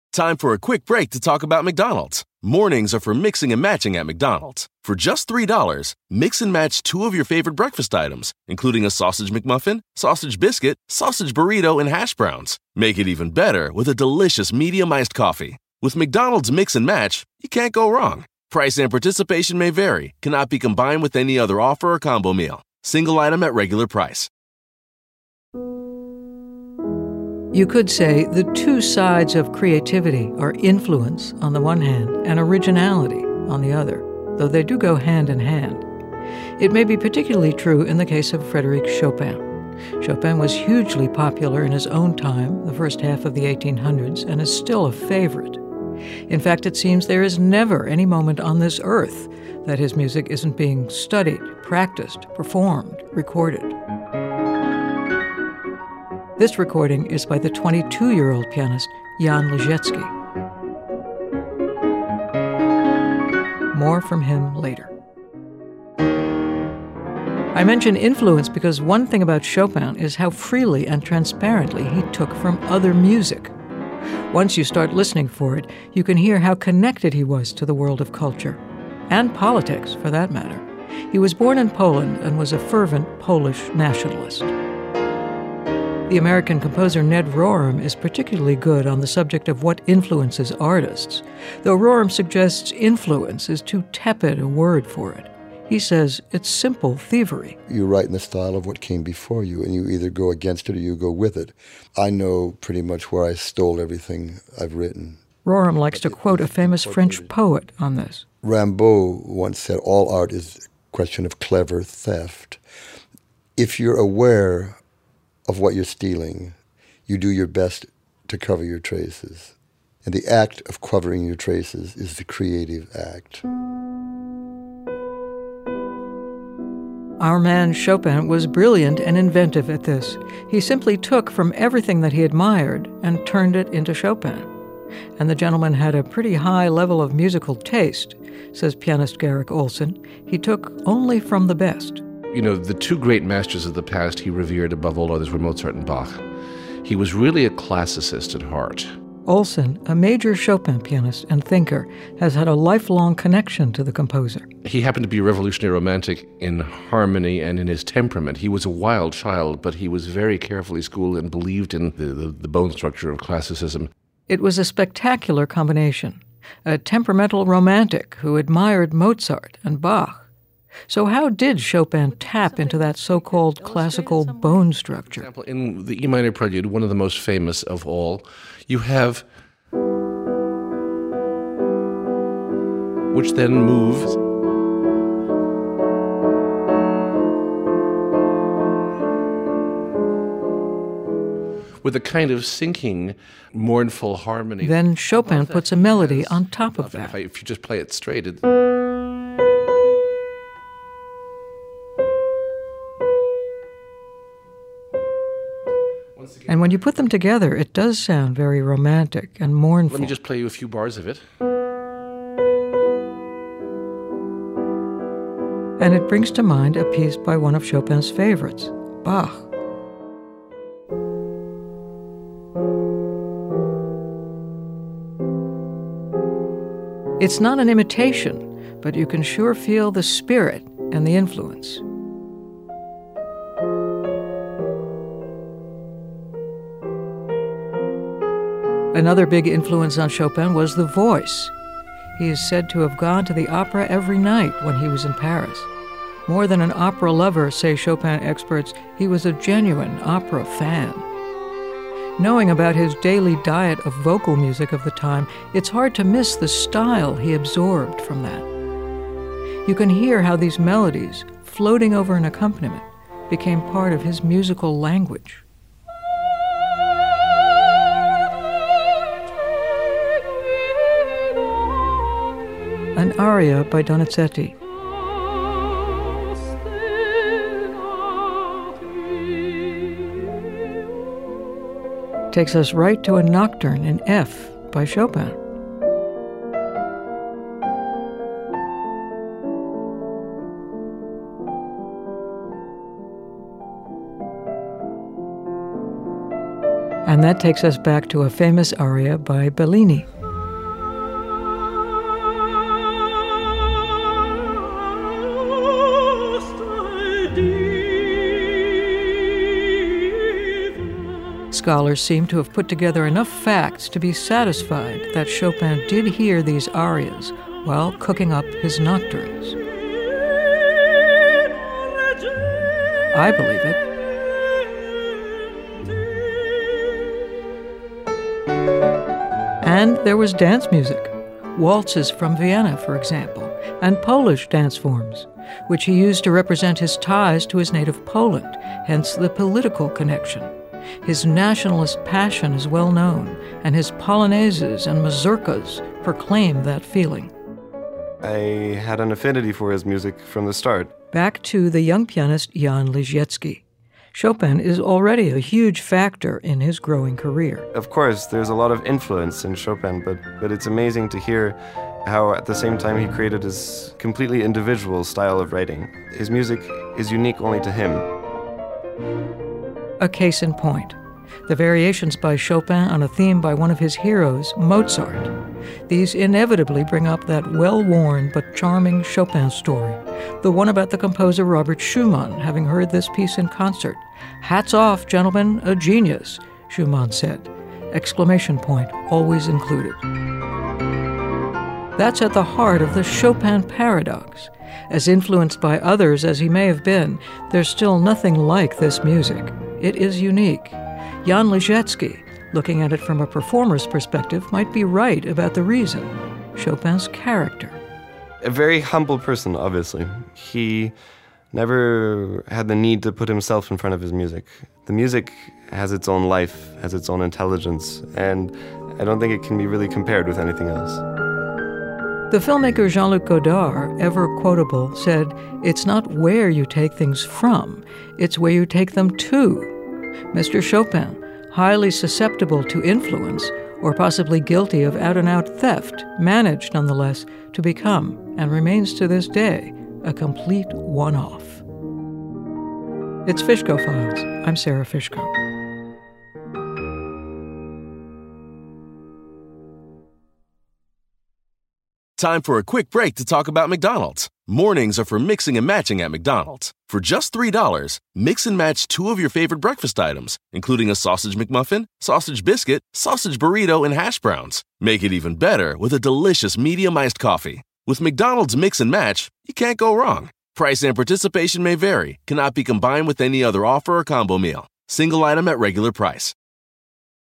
Time for a quick break to talk about McDonald's. Mornings are for mixing and matching at McDonald's. For just $3, mix and match 2 of your favorite breakfast items, including a sausage McMuffin, sausage biscuit, sausage burrito, and hash browns. Make it even better with a delicious medium iced coffee. With McDonald's Mix and Match, you can't go wrong. Price and participation may vary, cannot be combined with any other offer or combo meal. Single item at regular price. You could say the two sides of creativity are influence on the one hand and originality on the other, though they do go hand in hand. It may be particularly true in the case of Frédéric Chopin. Chopin was hugely popular in his own time, the first half of the 1800s, and is still a favorite. In fact, it seems there is never any moment on this earth that his music isn't being studied, practiced, performed, recorded. This recording is by the 22-year-old pianist Jan Ležecký. More from him later. I mention influence because one thing about Chopin is how freely and transparently he took from other music. Once you start listening for it, you can hear how connected he was to the world of culture, and politics, for that matter. He was born in Poland and was a fervent Polish nationalist. The American composer Ned Rorem is particularly good on the subject of what influences artists, though Rorem suggests influence is too tepid a word for it. He says it's simple thievery. You write in the style of what came before you, and you either go against it or you go with it. I know pretty much where I stole everything I've written. Rorem likes to quote a famous French poet on this. Rimbaud once said, all art is a question of clever theft. If you're aware of what you're stealing, you do your best to cover your traces. And the act of covering your traces is the creative act. Our man Chopin was brilliant and inventive at this. He simply took from everything that he admired and turned it into Chopin. And the gentleman had a pretty high level of musical taste, says pianist Garrick Olson. He took only from the best. You know, the two great masters of the past he revered above all others were Mozart and Bach. He was really a classicist at heart. Olson, a major Chopin pianist and thinker, has had a lifelong connection to the composer. He happened to be a revolutionary romantic in harmony and in his temperament. He was a wild child, but he was very carefully schooled and believed in the bone structure of classicism. It was a spectacular combination. A temperamental romantic who admired Mozart and Bach. So how did Chopin tap into that so-called classical bone structure? For example, in the E minor prelude, one of the most famous of all, you have, which then moves with a kind of sinking, mournful harmony. Then Chopin puts a melody on top of that. If you just play it straight, And when you put them together, it does sound very romantic and mournful. Let me just play you a few bars of it. And it brings to mind a piece by one of Chopin's favorites, Bach. It's not an imitation, but you can sure feel the spirit and the influence. Another big influence on Chopin was the voice. He is said to have gone to the opera every night when he was in Paris. More than an opera lover, say Chopin experts, he was a genuine opera fan. Knowing about his daily diet of vocal music of the time, it's hard to miss the style he absorbed from that. You can hear how these melodies, floating over an accompaniment, became part of his musical language. An aria by Donizetti. Takes us right to a nocturne in F by Chopin. And And that takes us back to a famous aria by Bellini. Scholars seem to have put together enough facts to be satisfied that Chopin did hear these arias while cooking up his nocturnes. I believe it. And there was dance music, waltzes from Vienna, for example, and Polish dance forms, which he used to represent his ties to his native Poland, hence the political connection. His nationalist passion is well known, and his polonaises and mazurkas proclaim that feeling. I had an affinity for his music from the start. Back to the young pianist Jan Liszewski. Chopin is already a huge factor in his growing career. Of course, there's a lot of influence in Chopin, but it's amazing to hear how at the same time he created his completely individual style of writing. His music is unique only to him. A case in point, the variations by Chopin on a theme by one of his heroes, Mozart. These inevitably bring up that well-worn but charming Chopin story, the one about the composer Robert Schumann having heard this piece in concert. "Hats off, gentlemen, a genius," Schumann said. Exclamation point always included. That's at the heart of the Chopin paradox. As influenced by others as he may have been, there's still nothing like this music. It is unique. Jan Liszewski, looking at it from a performer's perspective, might be right about the reason: Chopin's character. A very humble person, obviously. He never had the need to put himself in front of his music. The music has its own life, has its own intelligence, and I don't think it can be really compared with anything else. The filmmaker Jean-Luc Godard, ever quotable, said, "It's not where you take things from, it's where you take them to." Mr. Chopin, highly susceptible to influence, or possibly guilty of out-and-out theft, managed, nonetheless, to become, and remains to this day, a complete one-off. It's Fishko Files. I'm Sarah Fishko. Time for a quick break to talk about McDonald's. Mornings are for mixing and matching at McDonald's. For just $3, mix and match 2 of your favorite breakfast items, including a sausage McMuffin, sausage biscuit, sausage burrito, and hash browns. Make it even better with a delicious medium iced coffee. With McDonald's Mix and Match, you can't go wrong. Price and participation may vary, cannot be combined with any other offer or combo meal. Single item at regular price.